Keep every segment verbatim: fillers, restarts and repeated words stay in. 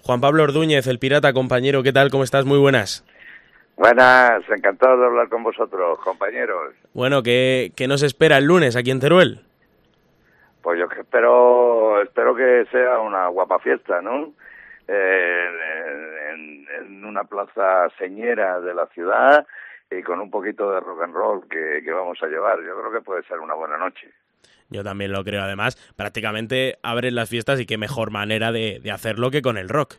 Juan Pablo Ordúñez, el pirata, compañero, ¿qué tal? ¿Cómo estás? Muy buenas. Buenas, encantado de hablar con vosotros, compañeros. Bueno, ¿qué, qué nos espera el lunes aquí en Teruel? Pues yo que espero, espero que sea una guapa fiesta, ¿no? Eh, en, en una plaza señera de la ciudad y con un poquito de rock and roll que, que vamos a llevar. Yo creo que puede ser una buena noche. Yo también lo creo. Además, prácticamente abren las fiestas y qué mejor manera de, de hacerlo que con el rock.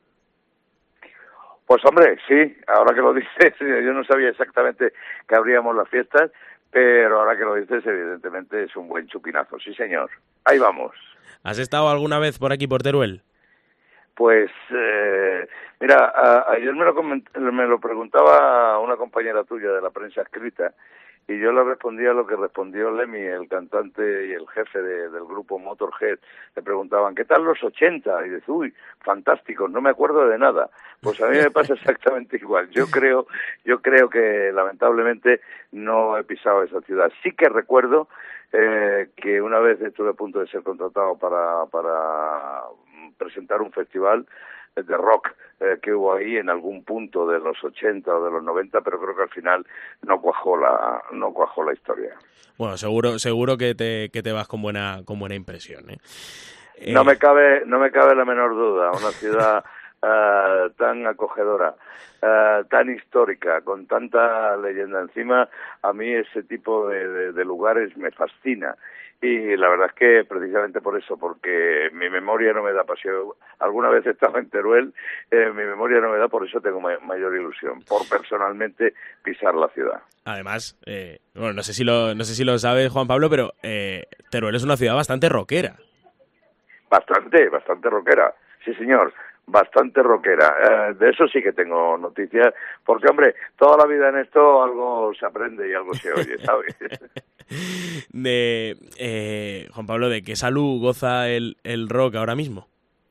Pues hombre, sí, ahora que lo dices, yo no sabía exactamente que abríamos las fiestas, pero ahora que lo dices, evidentemente es un buen chupinazo. Sí, señor. Ahí vamos. ¿Has estado alguna vez por aquí, por Teruel? Pues, eh, mira, a, ayer me lo, coment- me lo preguntaba una compañera tuya de la prensa escrita y yo le respondía lo que respondió Lemmy, el cantante y el jefe de, del grupo Motorhead. Le preguntaban, ¿qué tal los ochenta? Y dice, uy, fantásticos, no me acuerdo de nada. Pues a mí me pasa exactamente igual. Yo creo, yo creo que lamentablemente no he pisado esa ciudad. Sí que recuerdo eh, que una vez estuve a punto de ser contratado para, para presentar un festival de rock eh, que hubo ahí en algún punto de los ochenta o de los noventa, pero creo que al final no cuajó la no cuajó la historia. Bueno, seguro seguro que te, que te vas con buena con buena impresión, ¿eh? Eh... No me cabe no me cabe la menor duda. Una ciudad uh, tan acogedora, uh, tan histórica, con tanta leyenda encima, a mí ese tipo de, de, de lugares me fascina. Y la verdad es que precisamente por eso, porque mi memoria no me da pasión. Alguna vez he estado en Teruel, eh, mi memoria no me da, por eso tengo ma- mayor ilusión, por personalmente pisar la ciudad. Además, eh, bueno, no sé si lo no sé si lo sabes, Juan Pablo, pero eh, Teruel es una ciudad bastante rockera. Bastante, bastante rockera, sí señor. Bastante rockera. Eh, de eso sí que tengo noticias, porque, hombre, toda la vida en esto algo se aprende y algo se oye, ¿sabes? de eh, Juan Pablo, ¿de qué salud goza el, el rock ahora mismo?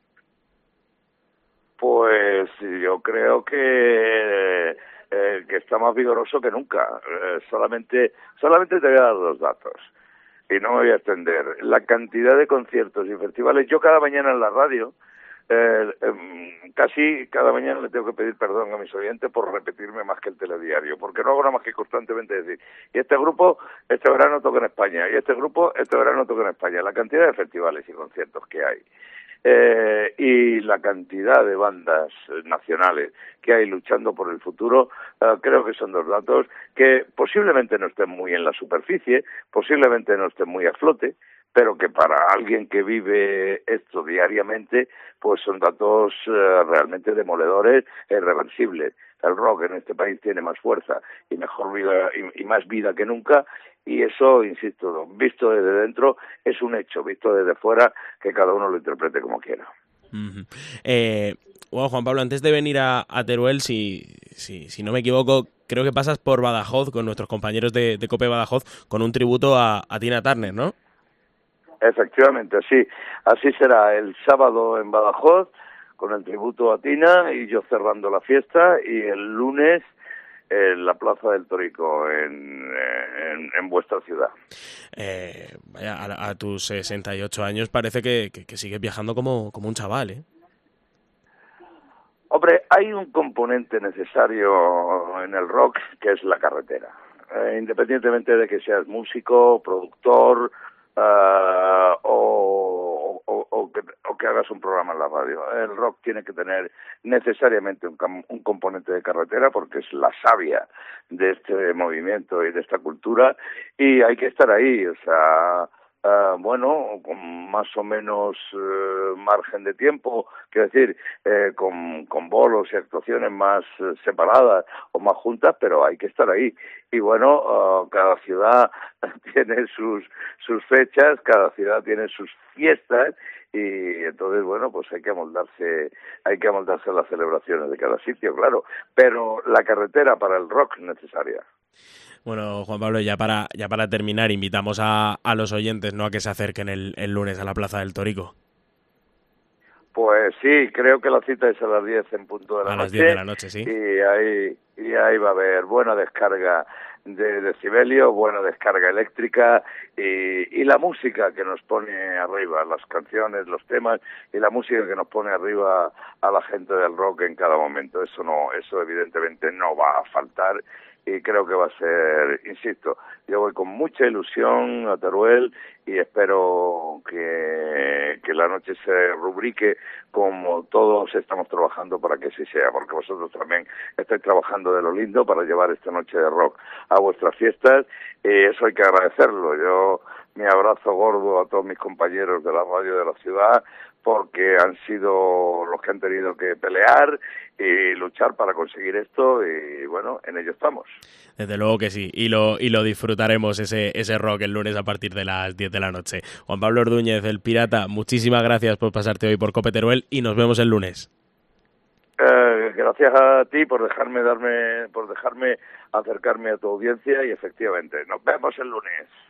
Pues yo creo que eh, que está más vigoroso que nunca. Eh, solamente, solamente te voy a dar dos datos y no me voy a extender. La cantidad de conciertos y festivales. Yo cada mañana en la radio, Eh, eh, casi cada mañana le tengo que pedir perdón a mis oyentes por repetirme más que el telediario, porque no hago nada más que constantemente decir, y este grupo este verano toca en España, y este grupo este verano toca en España. La cantidad de festivales y conciertos que hay, eh, y la cantidad de bandas nacionales que hay luchando por el futuro, eh, creo que son dos datos que posiblemente no estén muy en la superficie, posiblemente no estén muy a flote, pero que para alguien que vive esto diariamente, pues son datos eh, realmente demoledores e irreversibles. El rock en este país tiene más fuerza y mejor vida y, y más vida que nunca, y eso, insisto, visto desde dentro es un hecho, visto desde fuera que cada uno lo interprete como quiera. Uh-huh. Eh, bueno, Juan Pablo, antes de venir a, a Teruel, si, si, si no me equivoco, creo que pasas por Badajoz con nuestros compañeros de, de COPE Badajoz con un tributo a, a Tina Turner, ¿no? Efectivamente, sí. Así será el sábado en Badajoz, con el tributo a Tina y yo cerrando la fiesta, y el lunes en la Plaza del Torico, en, en, en vuestra ciudad. Eh, vaya, a, a tus sesenta y ocho años parece que, que, que sigues viajando como, como un chaval, ¿eh? Hombre, hay un componente necesario en el rock que es la carretera. Eh, independientemente de que seas músico, productor, Uh, o, o, o, que, o que hagas un programa en la radio. El rock tiene que tener necesariamente un, un componente de carretera porque es la savia de este movimiento y de esta cultura, y hay que estar ahí, o sea, Uh, bueno, con más o menos uh, margen de tiempo, quiero decir, eh, con, con bolos y actuaciones más uh, separadas o más juntas, pero hay que estar ahí. Y bueno, uh, cada ciudad tiene sus sus fechas, cada ciudad tiene sus fiestas, y entonces, bueno, pues hay que amoldarse, hay que amoldarse a las celebraciones de cada sitio, claro, pero la carretera para el rock es necesaria. Bueno, Juan Pablo, ya para ya para terminar, invitamos a, a los oyentes, ¿no?, a que se acerquen el, el lunes a la Plaza del Torico. Pues sí, creo que la cita es a las diez en punto de la a noche. A las diez de la noche, sí. Y ahí, y ahí va a haber buena descarga de decibelio, buena descarga eléctrica y, y la música que nos pone arriba, las canciones, los temas y la música que nos pone arriba a la gente del rock en cada momento. Eso no, eso evidentemente no va a faltar y creo que va a ser, insisto, yo voy con mucha ilusión a Teruel y espero que, que la noche se rubrique como todos estamos trabajando para que así sea, porque vosotros también estáis trabajando de lo lindo para llevar esta noche de rock a vuestras fiestas y eso hay que agradecerlo. Yo mi abrazo gordo a todos mis compañeros de la radio de la ciudad porque han sido los que han tenido que pelear y luchar para conseguir esto y bueno, en ello estamos. Desde luego que sí, y lo y lo disfrutaremos ese ese rock el lunes a partir de las diez de la noche. Juan Pablo Ordúñez, el Pirata, muchísimas gracias por pasarte hoy por Cope Teruel y nos vemos el lunes. Eh, gracias a ti por dejarme darme por dejarme acercarme a tu audiencia y efectivamente, nos vemos el lunes.